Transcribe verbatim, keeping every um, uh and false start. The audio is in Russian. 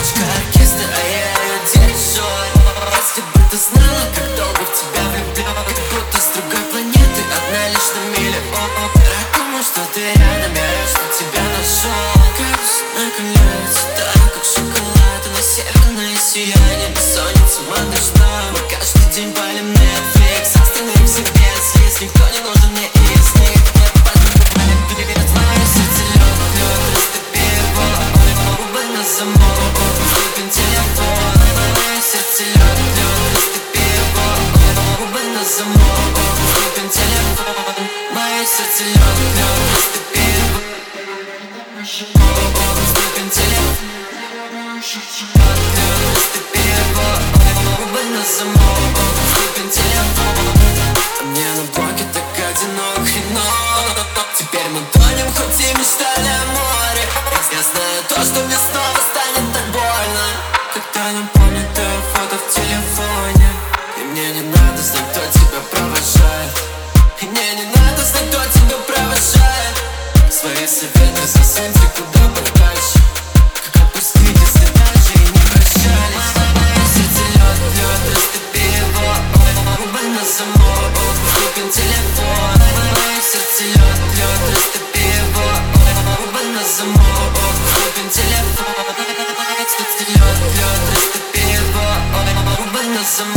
девочка оркестр, а я ее дирижер. Если бы ты знала, как долго в тебя влюблен, ты будто с другой планеты, одна лишь на миллион. Рад тому, что ты рядом, я рад, что тебя нашел. Кажется, накаляется так, как шоколад, и на северное сияние бессонница дождя. Мы каждый день палим Netflix, остальным все без. Есть никто не нужен мне из них. Нет, подумай, привет, мое сердце лед, лед, растопи его. Губы на замок, вступим телефон. Мое сердце лед, лед, растопи его. Губы на замок, вступим телефон. Мое сердце лед, лед, растопи его. Вступим телефон. Лед, растопи его. Губы на замок, вступим телефон. Мне на блоке так одиноко, но теперь мы тонем, хоть и мечтали о море. Я знаю то, что мне снова станет так больно, когда напомнит твое фото в телефоне. И мне не надо знать, кто тебя провожает. И мне не надо знать, кто тебя провожает. Свои советы засуньте куда подальше. Как отпустить, если даже и не прощались. Мое сердце лед, лед, растопи его. Губы на замок, вступим телефон. Мое сердце лед, лед, растопи его. Губы на замок, вступим телефон. Мое сердце лед, лед, растопи его. Губы на замок.